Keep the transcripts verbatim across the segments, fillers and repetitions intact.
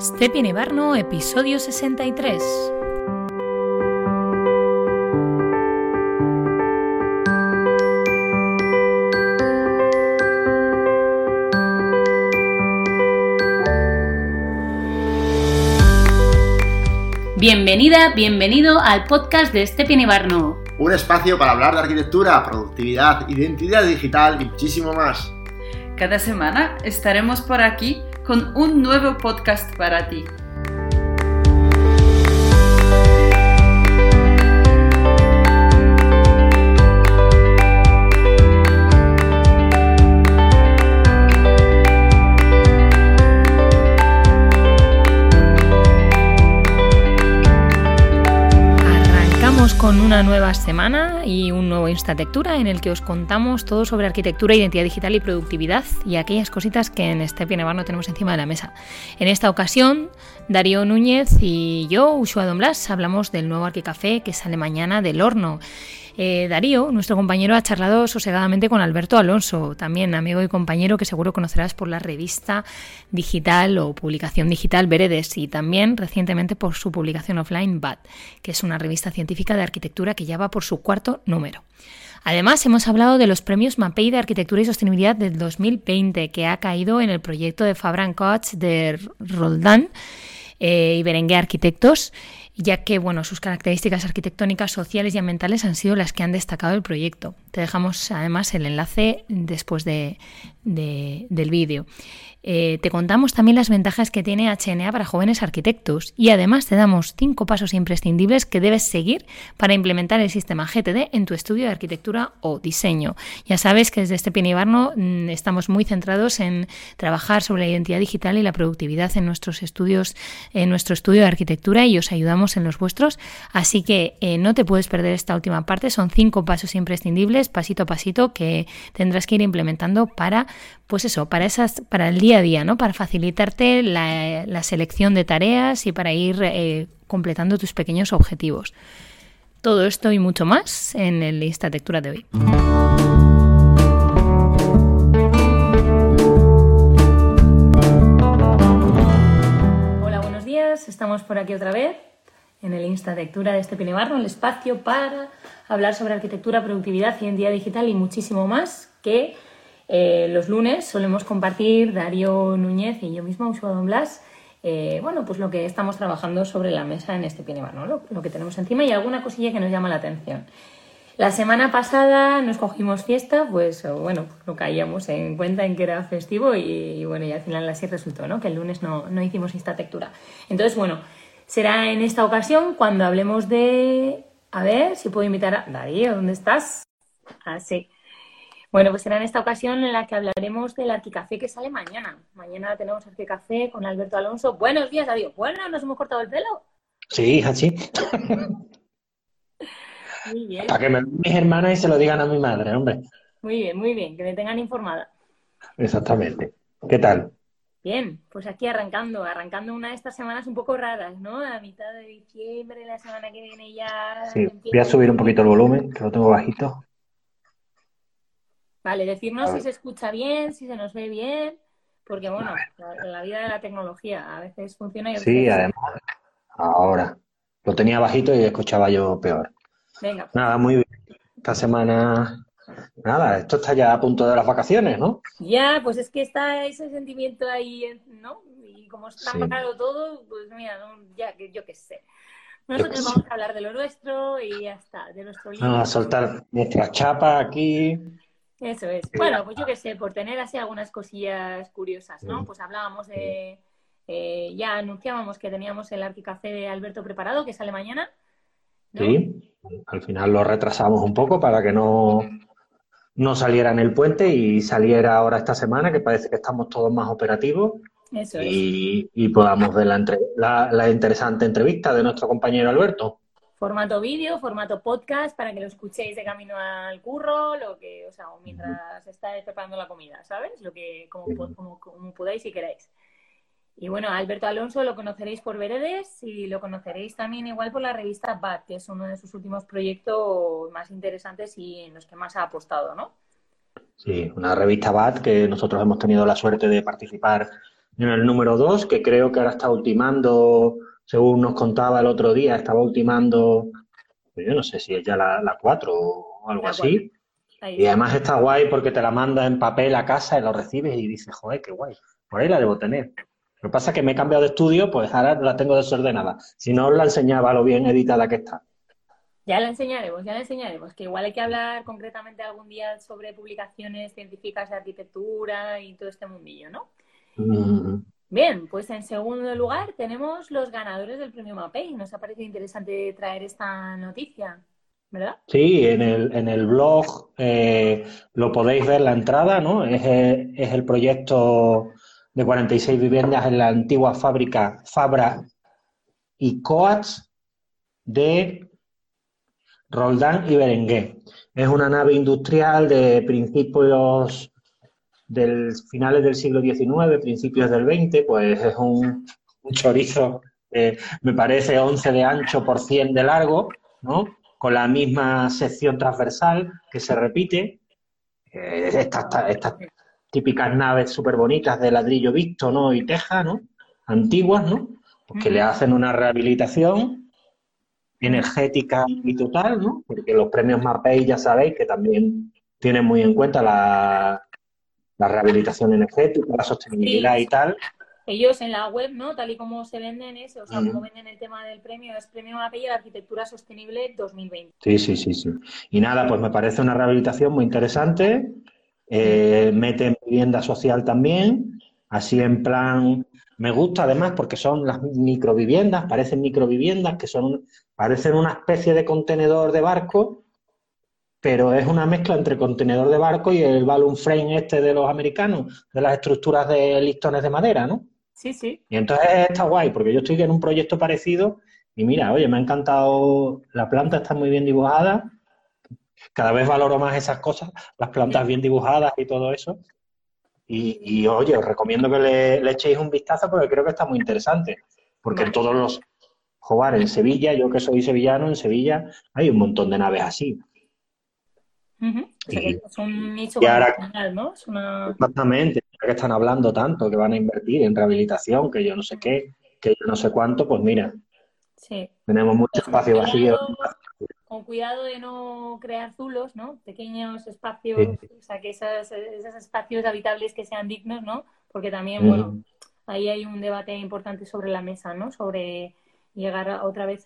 Stepi Nevarno, episodio sesenta y tres. Bienvenida, bienvenido al podcast de Stepi Nevarno. Un espacio para hablar de arquitectura, productividad, identidad digital y muchísimo más. Cada semana estaremos por aquí con un nuevo podcast para ti. Con una nueva semana y un nuevo Instatectura en el que os contamos todo sobre arquitectura, identidad digital y productividad y aquellas cositas que en Stepi Nevarno tenemos encima de la mesa. En esta ocasión, Darío Núñez y yo, Ushua Don Blas, hablamos del nuevo Arquicafé que sale mañana del horno. Eh, Darío, nuestro compañero, ha charlado sosegadamente con Alberto Alonso, también amigo y compañero que seguro conocerás por la revista digital o publicación digital Veredes y también recientemente por su publicación offline B A D, que es una revista científica de arquitectura que ya va por su cuarto número. Además, hemos hablado de los premios MAPEI de Arquitectura y Sostenibilidad del dos mil veinte, que ha caído en el proyecto de Fabra Coats de Roldán eh, y Berenguer Arquitectos, ya que bueno, sus características arquitectónicas, sociales y ambientales han sido las que han destacado el proyecto. Te dejamos además el enlace después de, de, del vídeo. Eh, te contamos también las ventajas que tiene H N A para jóvenes arquitectos y además te damos cinco pasos imprescindibles que debes seguir para implementar el sistema G T D en tu estudio de arquitectura o diseño. Ya sabes que desde Stepi Nevarno mmm, estamos muy centrados en trabajar sobre la identidad digital y la productividad en nuestros estudios, en nuestro estudio de arquitectura y os ayudamos en los vuestros, así que eh, no te puedes perder esta última parte. Son cinco pasos imprescindibles, pasito a pasito, que tendrás que ir implementando para, pues eso, para esas, para el día a día, ¿no? Para facilitarte la, la selección de tareas y para ir eh, completando tus pequeños objetivos. Todo esto y mucho más en el Instatectura de hoy. Hola, buenos días. Estamos por aquí otra vez en el Instatectura de Stepi Nevarno, el espacio para hablar sobre arquitectura, productividad, identidad digital y muchísimo más que Eh, los lunes solemos compartir Darío Núñez y yo misma, Ushua Don Blas, eh, bueno, pues lo que estamos trabajando sobre la mesa en Stepi Nevarno, ¿no? Lo, lo que tenemos encima y alguna cosilla que nos llama la atención. La semana pasada nos cogimos fiesta, pues bueno, no caíamos en cuenta en que era festivo y, y bueno, y al final así resultó, ¿no? Que el lunes no, no hicimos Instatectura. Entonces, bueno, será en esta ocasión cuando hablemos de... A ver, si puedo invitar a... Darío, ¿dónde estás? Ah, sí. Bueno, pues será en esta ocasión en la que hablaremos del Arquicafé que sale mañana. Mañana tenemos Arquicafé con Alberto Alonso. Buenos días, Darío. Bueno, ¿nos hemos cortado el pelo? Sí, hija, sí. Muy bien. Para que me vean mis hermanas y se lo digan a mi madre, hombre. Muy bien, muy bien. Que me tengan informada. Exactamente. ¿Qué tal? Bien, pues aquí arrancando, arrancando una de estas semanas un poco raras, ¿no? A mitad de diciembre, la semana que viene ya... Sí, voy a subir un poquito el volumen, que lo tengo bajito. Vale, decirnos si se escucha bien, si se nos ve bien, porque bueno, la, la vida de la tecnología a veces funciona y a veces... Sí, además, ahora. Lo tenía bajito y escuchaba yo peor. Venga. Pues. Nada, muy bien. Esta semana, nada, esto está ya a punto de las vacaciones, ¿no? Ya, pues es que está ese sentimiento ahí, ¿no? Y como está Sí. parado todo, pues mira, no, ya, yo qué sé. Nosotros Yo vamos a hablar de lo nuestro y ya está, de nuestro libro. Vamos a soltar nuestra chapa aquí. Eso es. Bueno, pues yo qué sé, por tener así algunas cosillas curiosas, ¿no? Pues hablábamos de... Eh, ya anunciábamos que teníamos el Arquicafé de Alberto preparado, que sale mañana, ¿no? Sí, al final lo retrasamos un poco para que no, no saliera en el puente y saliera ahora esta semana, que parece que estamos todos más operativos. Eso es. Y, y podamos ver la, entre, la, la interesante entrevista de nuestro compañero Alberto. Formato vídeo, formato podcast, para que lo escuchéis de camino al curro, lo que, o sea, o mientras estáis preparando la comida, ¿sabes? Lo que, como, como, como podáis y queráis. Y bueno, a Alberto Alonso lo conoceréis por Veredes y lo conoceréis también igual por la revista B A D, que es uno de sus últimos proyectos más interesantes y en los que más ha apostado, ¿no? Sí, una revista B A D que nosotros hemos tenido la suerte de participar en el número dos, que creo que ahora está ultimando, según nos contaba el otro día, estaba ultimando, pues yo no sé si es ya la, la cuatro o algo La cuatro. así. Ahí Y está. además está guay porque te la manda en papel a casa y lo recibes y dices, joder, qué guay. Por ahí la debo tener. Lo que pasa es que me he cambiado de estudio, pues ahora la tengo desordenada. Si no, os la enseñaba lo bien editada que está. Ya la enseñaremos, ya la enseñaremos, que igual hay que hablar concretamente algún día sobre publicaciones científicas de arquitectura y todo este mundillo, ¿no? Mm. Bien, pues en segundo lugar tenemos los ganadores del premio MAPEI. Nos ha parecido interesante traer esta noticia, ¿verdad? Sí, en el, en el blog eh, lo podéis ver la entrada, ¿no? Es, el- es el proyecto de cuarenta y seis viviendas en la antigua fábrica Fabra y Coats de Roldán y Berenguer. Es una nave industrial de principios del finales del siglo diecinueve, principios del veinte, pues es un, un chorizo, eh, me parece once de ancho por cien de largo, ¿no? Con la misma sección transversal que se repite. Eh, estas, estas típicas naves súper bonitas de ladrillo visto, ¿no? Y teja, ¿no? Antiguas, ¿no? Pues que le Ujú, hacen una rehabilitación ujú. energética y total, ¿no? Porque los premios MAPEI ya sabéis que también tienen muy en cuenta la, la rehabilitación energética, la Sí, sostenibilidad y tal. ellos en la web, ¿no? Tal y como se venden es, o sea, como Mm. venden el tema del premio, es Premio MAPEI a la Arquitectura Sostenible dos mil veinte. Sí, sí, sí, sí. Y nada, pues me parece una rehabilitación muy interesante. Mm, Eh, meten vivienda social también, así en plan, me gusta además porque son las microviviendas, parecen microviviendas que son, parecen una especie de contenedor de barco, pero es una mezcla entre contenedor de barco y el balloon frame este de los americanos, de las estructuras de listones de madera, ¿no? sí, sí. Y entonces está guay, porque yo estoy en un proyecto parecido y mira, oye, me ha encantado, la planta está muy bien dibujada, cada vez valoro más esas cosas, las plantas bien dibujadas y todo eso. Y, y oye, os recomiendo que le, le echéis un vistazo porque creo que está muy interesante. Porque en Vale. todos los jugar en Sevilla, yo que soy sevillano, en Sevilla hay un montón de naves así. Ujú. O sea que Y, es un nicho y como ahora, regional, ¿no? Es una... exactamente, ya que están hablando tanto, que van a invertir en rehabilitación, que yo no sé qué, que yo no sé cuánto, pues mira, Sí. tenemos mucho Pues con espacio vacío. cuidado, con cuidado de no crear zulos, ¿no? Pequeños espacios, Sí. o sea, que esos, esos espacios habitables que sean dignos, ¿no? Porque también, bueno, Ujú. ahí hay un debate importante sobre la mesa, ¿no? Sobre llegar a- otra vez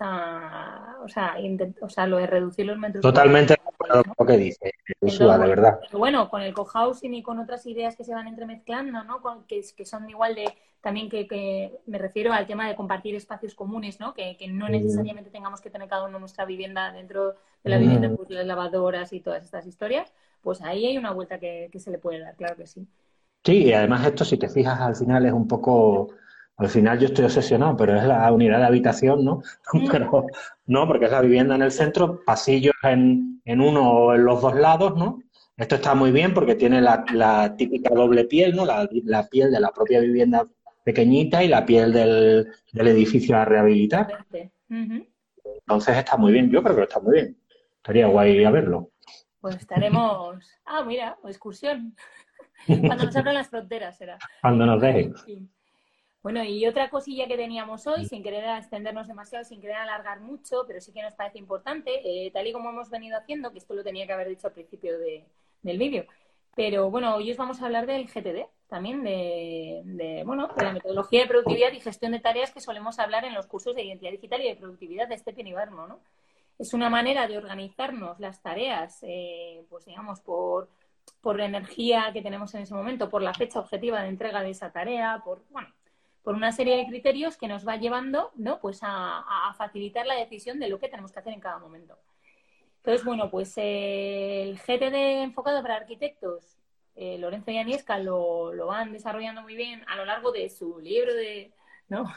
a, o sea, intent- o sea, lo de reducir los metros cuadrados Totalmente de acuerdo habitables, con ¿no? lo que dice, Entonces, Ursula, de bueno, verdad. pero bueno, con el cohousing y con otras ideas que se van entremezclando, ¿no? Con, que, que son igual de, también que, que me refiero al tema de compartir espacios comunes, ¿no? Que, que no Ujú. necesariamente tengamos que tener cada uno nuestra vivienda dentro de la vivienda, Ujú. pues las lavadoras y todas estas historias, pues ahí hay una vuelta que, que se le puede dar, claro que sí. Sí, y además esto, si te fijas, al final es un poco, al final yo estoy obsesionado, pero es la unidad de habitación, ¿no? Mm, Pero no, porque es la vivienda en el centro, pasillos en, en uno o en los dos lados, ¿no? Esto está muy bien porque tiene la, la típica doble piel, ¿no? La, la piel de la propia vivienda pequeñita y la piel del, del edificio a rehabilitar. vente. Ujú. Entonces está muy bien, yo creo que está muy bien. Estaría guay a verlo. Pues estaremos. Ah, mira, excursión. Cuando nos abran las fronteras será. Cuando nos dejen. Sí. Bueno, y otra cosilla que teníamos hoy, sin querer extendernos demasiado, sin querer alargar mucho, pero sí que nos parece importante, eh, tal y como hemos venido haciendo, que esto lo tenía que haber dicho al principio de, del vídeo. Pero bueno, hoy os vamos a hablar del G T D, también de, de, bueno, de la metodología de productividad y gestión de tareas que solemos hablar en los cursos de identidad digital y de productividad de Stephen y Barno, ¿no? Es una manera de organizarnos las tareas, eh, pues digamos, por, por la energía que tenemos en ese momento, por la fecha objetiva de entrega de esa tarea, por, bueno, por una serie de criterios que nos va llevando, ¿no? Pues a, a facilitar la decisión de lo que tenemos que hacer en cada momento. Entonces, bueno, pues eh, el G T D enfocado para arquitectos, eh, Lorenzo y Aniesca lo, lo van desarrollando muy bien a lo largo de su libro de, ¿no?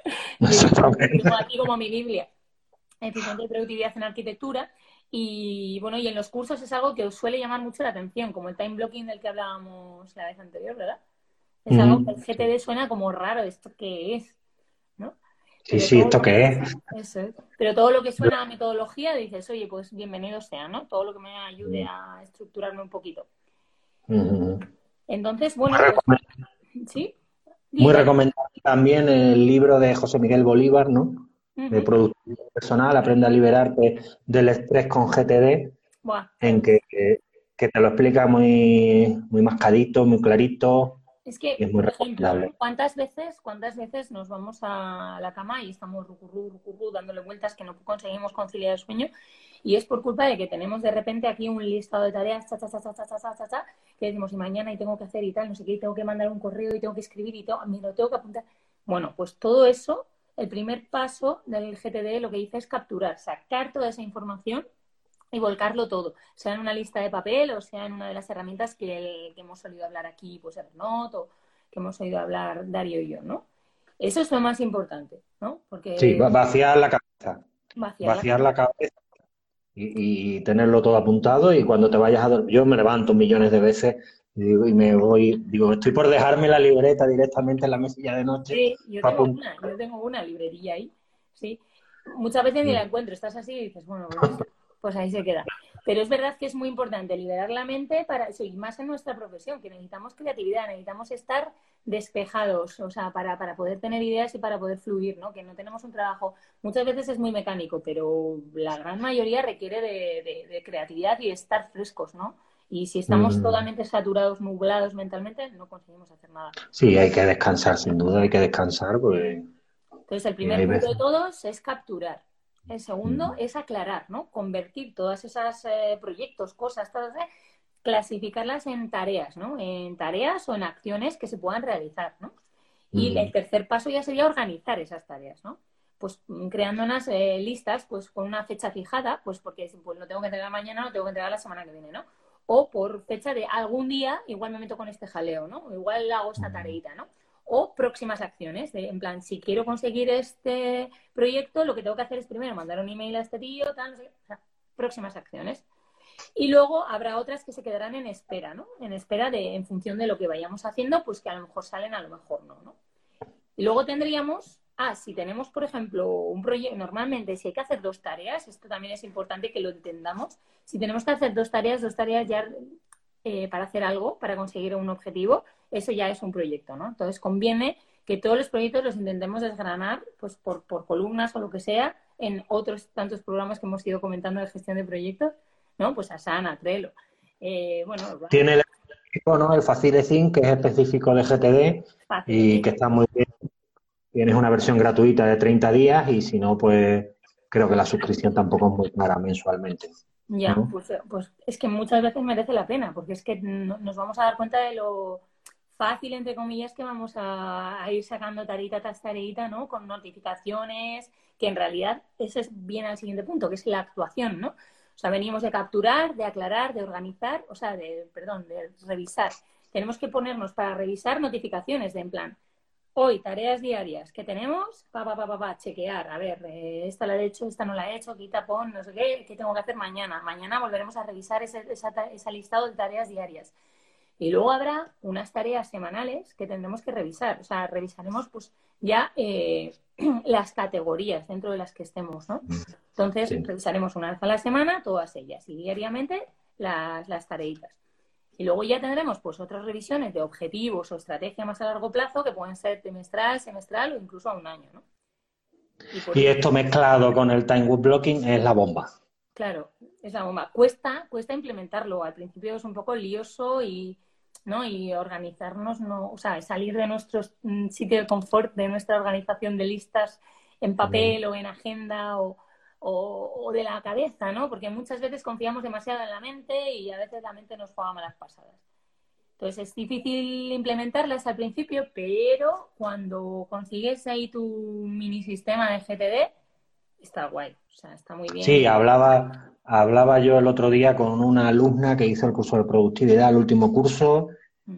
De, tengo aquí como mi Biblia, Eficiente Productividad en Arquitectura. Y bueno, y en los cursos es algo que os suele llamar mucho la atención, como el time blocking del que hablábamos la vez anterior, ¿verdad? Es algo que el G T D suena como raro, ¿esto qué es? ¿No? Sí, Pero sí, todo ¿esto lo que, qué es? eso es. Pero todo lo que suena a metodología dices, oye, pues bienvenido sea, ¿no? Todo lo que me ayude a estructurarme un poquito. Ujú. Entonces, bueno, pues sí, Muy Dime. recomendable también el libro de José Miguel Bolívar, ¿no? De Ujú. productividad personal, aprende a liberarte del estrés con G T D, Buah, en claro. que, que te lo explica muy, muy mascadito, muy clarito Es y que, es muy por ejemplo, recomendable. ¿cuántas veces, cuántas veces nos vamos a la cama y estamos rucurru, rucurru, dándole vueltas que no conseguimos conciliar el sueño? Y es por culpa de que tenemos de repente aquí un listado de tareas, cha, cha, cha, cha, cha, cha, cha, cha, cha, que decimos, y mañana y tengo que hacer y tal, no sé qué, y tengo que mandar un correo y tengo que escribir y todo, me lo tengo que apuntar. Bueno, pues todo eso, el primer paso del G T D lo que dice es capturar, sacar toda esa información y volcarlo todo, sea en una lista de papel o sea en una de las herramientas que, el, que hemos oído hablar aquí, pues Evernote o que hemos oído hablar Dario y yo, ¿no? Eso es lo más importante, ¿no? Sí, va- Porque vaciar la cabeza, vaciar la vaciar la cabeza. cabeza y, y tenerlo todo apuntado y cuando te vayas a dormir, yo me levanto millones de veces y, digo, y me voy, digo, estoy por dejarme la libreta directamente en la mesilla de noche Sí, yo para tengo apuntar. una, yo tengo una librería ahí, sí. Muchas veces ni la encuentro, estás así y dices, bueno, pues, pues ahí se queda. Pero es verdad que es muy importante liberar la mente para eso, y más en nuestra profesión, que necesitamos creatividad, necesitamos estar despejados, o sea, para, para poder tener ideas y para poder fluir, ¿no? Que no tenemos un trabajo, muchas veces es muy mecánico, pero la gran mayoría requiere de, de, de creatividad y de estar frescos, ¿no? Y si estamos Mm, totalmente saturados, nublados mentalmente, no conseguimos hacer nada. sí, hay que descansar, sin duda hay que descansar, pues Entonces, el eh, primer hay punto veces. de todos es capturar. El segundo Mm, es aclarar, ¿no? Convertir todas esas eh, proyectos, cosas, todas, eh, clasificarlas en tareas, ¿no? En tareas o en acciones que se puedan realizar, ¿no? Y el mm, tercer paso ya sería organizar esas tareas, ¿no? Pues mm, creando unas eh, listas, pues con una fecha fijada, pues porque pues, lo tengo que entregar mañana, lo tengo que entregar la semana que viene, ¿no? O por fecha de algún día, igual me meto con este jaleo, ¿no? O igual hago esta mm. tareita, ¿no? O próximas acciones, de, en plan, si quiero conseguir este proyecto, lo que tengo que hacer es primero mandar un email a este tío, tal, no sé qué, o sea, próximas acciones. Y luego habrá otras que se quedarán en espera, ¿no? En espera de, en función de lo que vayamos haciendo, pues que a lo mejor salen, a lo mejor no, ¿no? Y luego tendríamos, ah, si tenemos, por ejemplo, un proyecto, normalmente si hay que hacer dos tareas, esto también es importante que lo entendamos, si tenemos que hacer dos tareas, dos tareas ya eh, para hacer algo, para conseguir un objetivo, eso ya es un proyecto, ¿no? Entonces conviene que todos los proyectos los intentemos desgranar pues por, por columnas o lo que sea en otros tantos programas que hemos ido comentando de gestión de proyectos, ¿no? Pues Asana, Trello. Eh, bueno, Tiene el específico, ¿no? El FacileThink, que es específico de G T D fácil, y ¿sí? que está muy bien. Tienes una versión gratuita de treinta días y si no, pues creo que la suscripción tampoco es muy cara mensualmente, Ya, ¿no? pues, pues es que muchas veces merece la pena, porque es que no- nos vamos a dar cuenta de lo fácil, entre comillas, que vamos a, a ir sacando tarita tras tarita, ¿no? Con notificaciones, que en realidad eso es bien al siguiente punto, que es la actuación, ¿no? O sea, venimos de capturar, de aclarar, de organizar, o sea, de, perdón, de revisar. Tenemos que ponernos para revisar notificaciones de en plan, hoy, tareas diarias que tenemos, pa, pa, pa, pa, pa, chequear, a ver, eh, esta la he hecho, esta no la he hecho, quita, pon, no sé qué, qué tengo que hacer mañana. Mañana volveremos a revisar ese, esa, esa listado de tareas diarias. Y luego habrá unas tareas semanales que tendremos que revisar. O sea, revisaremos pues ya eh, las categorías dentro de las que estemos, ¿no? Entonces, Sí. revisaremos una vez a la semana todas ellas y diariamente las, las tareitas. Y luego ya tendremos pues otras revisiones de objetivos o estrategia más a largo plazo que pueden ser trimestral, semestral o incluso a un año, ¿no? Y por Y último, esto mezclado con el time with blocking es la bomba. claro, es la bomba. Cuesta, cuesta implementarlo. Al principio es un poco lioso y, ¿no? Y organizarnos, no, o sea, salir de nuestro mm, sitio de confort, de nuestra organización de listas en Mm. papel o en agenda o, o, o de la cabeza, ¿no? Porque muchas veces confiamos demasiado en la mente y a veces la mente nos juega malas pasadas. Entonces es difícil implementarlas al principio, pero cuando consigues ahí tu mini sistema de G T D, está guay, o sea, está muy bien. Sí, hablaba, hablaba yo el otro día con una alumna que hizo el curso de productividad, el último curso,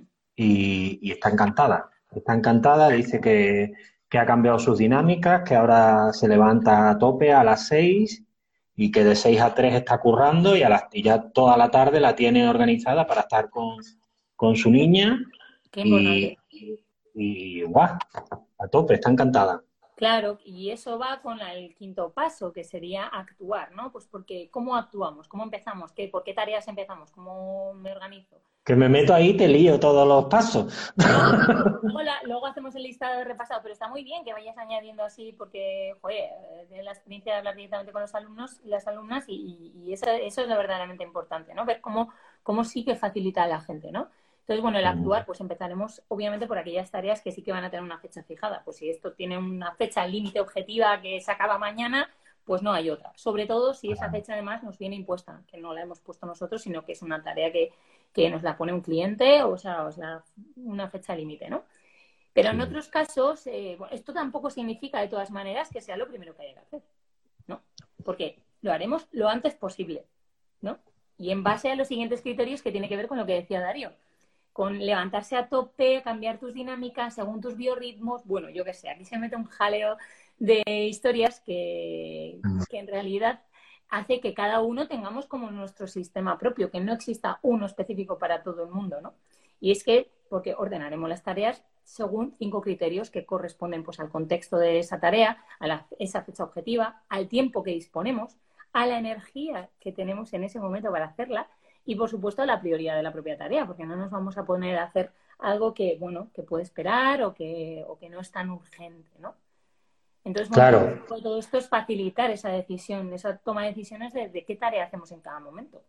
y, y está encantada. Está encantada, dice que, que ha cambiado sus dinámicas, que ahora se levanta a tope a las seis y que de seis a tres está currando y, a las, y ya toda la tarde la tiene organizada para estar con, con su niña Qué importante. y, y, y guau, a tope, está encantada. Claro, y eso va con la- el quinto paso, que sería actuar, ¿no? Pues porque, ¿cómo actuamos? ¿Cómo empezamos? ¿Qué, por qué tareas empezamos? ¿Cómo me organizo? Que me meto ahí y te lío todos los pasos. Luego, la- luego hacemos el listado de repasado, pero está muy bien que vayas añadiendo así porque, joder, tienes la experiencia de hablar directamente con los alumnos y las alumnas y, y eso, eso es lo verdaderamente importante, ¿no? Ver cómo, cómo sí que facilita a la gente, ¿no? Entonces, bueno, el actuar, pues empezaremos obviamente por aquellas tareas que sí que van a tener una fecha fijada. Pues si esto tiene una fecha límite objetiva que se acaba mañana, pues no hay otra. Sobre todo si esa fecha además nos viene impuesta, que no la hemos puesto nosotros, sino que es una tarea que, que nos la pone un cliente, o sea, o sea una fecha límite, ¿no? Pero en otros casos, eh, bueno, esto tampoco significa de todas maneras que sea lo primero que haya que hacer, ¿no? Porque lo haremos lo antes posible, ¿no? Y en base a los siguientes criterios que tiene que ver con lo que decía Darío, con levantarse a tope, cambiar tus dinámicas según tus biorritmos, bueno, yo qué sé, aquí se mete un jaleo de historias que, que en realidad hace que cada uno tengamos como nuestro sistema propio, que no exista uno específico para todo el mundo, ¿no? Y es que, porque ordenaremos las tareas según cinco criterios que corresponden pues al contexto de esa tarea, a la, esa fecha objetiva, al tiempo que disponemos, a la energía que tenemos en ese momento para hacerla y, por supuesto, a la prioridad de la propia tarea, porque no nos vamos a poner a hacer algo que, bueno, que puede esperar o que, o que no es tan urgente, ¿no? Entonces, bueno, Claro. todo esto es facilitar esa decisión, esa toma de decisiones de, de qué tarea hacemos en cada momento.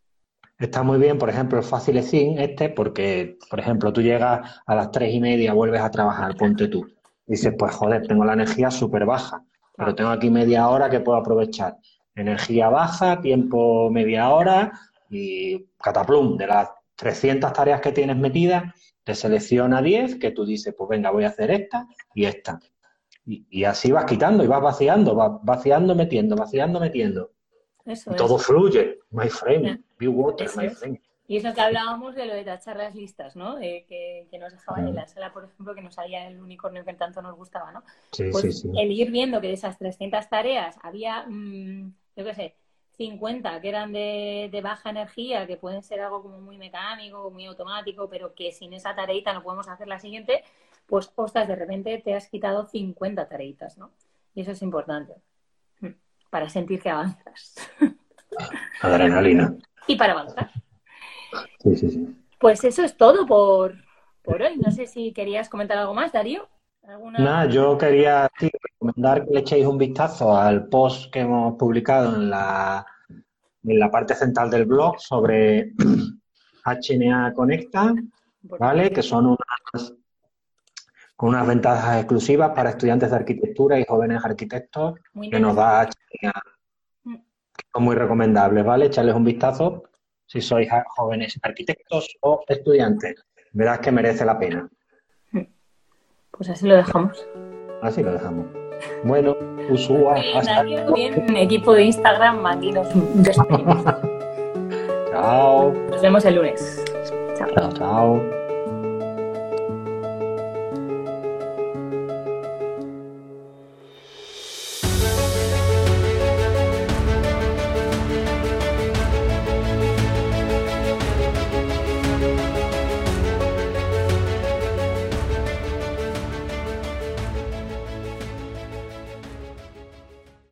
Está muy bien, por ejemplo, el Facilecín este, porque, por ejemplo, tú llegas a las tres y media, vuelves a trabajar, ponte tú. Dices, pues joder, tengo la energía súper baja, pero tengo aquí media hora que puedo aprovechar. Energía baja, tiempo media hora y cataplum, de las trescientas tareas que tienes metidas, te selecciona diez, que tú dices, pues venga, voy a hacer esta y esta. Y, y así vas quitando y vas vaciando, vas vaciando, metiendo, vaciando, metiendo. Eso Y es. todo fluye, my friend. Yeah. Be water, Eso my es. friend. Y es lo que hablábamos de lo de tachar las listas, ¿no? Eh, que, que nos dejaban en la sala, por ejemplo, que nos salía el unicornio que tanto nos gustaba, ¿no? Sí, Pues sí, sí. el ir viendo que de esas trescientas tareas había, mmm, yo qué sé, cincuenta que eran de, de baja energía, que pueden ser algo como muy mecánico, muy automático, pero que sin esa tareita no podemos hacer la siguiente, pues, ostras, de repente te has quitado cincuenta tareitas, ¿no? Y eso es importante, para sentir que avanzas. Adrenalina. Y para avanzar. Sí, sí, sí. Pues eso es todo por, por hoy. No sé si querías comentar algo más, Darío. ¿Alguna... Nada, yo quería sí, recomendar que le echéis un vistazo al post que hemos publicado en la, en la parte central del blog sobre H N A Conecta, ¿vale? Que son unas, con unas ventajas exclusivas para estudiantes de arquitectura y jóvenes arquitectos que nos da H N A, que son muy recomendables, ¿vale? Echarles un vistazo si sois jóvenes arquitectos o estudiantes. Verás que merece la pena. Pues así lo dejamos. Así lo dejamos. Bueno, Usúa, hasta luego. Bien, equipo de Instagram, aquí nos despedimos. Chao. Nos vemos el lunes. Chao. Chao, chao.